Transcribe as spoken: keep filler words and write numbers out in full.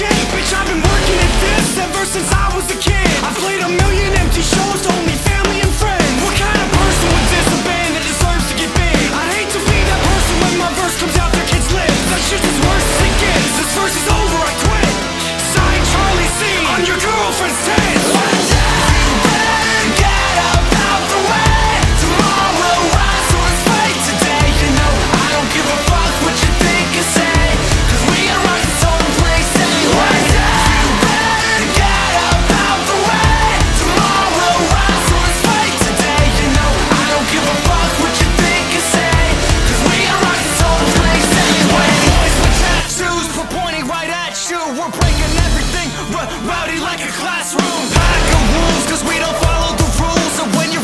shit, bitch, I've been working at this ever since I was a kid. I played a million empty shows to only family and friends. What kind of person would diss a band that deserves to get big? I'd hate to be that person when my verse comes out their kids' lips. That's just as worse as it gets. This verse is over, I quit. Signed Charlie C on your girlfriend's tits. One day, you better get up out the way. Tomorrow will rise, so let's fight today. You know, I don't give a fuck what you think or say, cause we are on this whole place anyway. One day, you better get up out the way. Tomorrow will rise, so let's fight today. You know, I don't give a fuck what you think or say, cause we are on this whole place anyway. Boys with tattoos, we're pointing right at you. We're breaking everything, r- rowdy like a classroom. Pack of wolves, cause we don't follow the rules. And when you're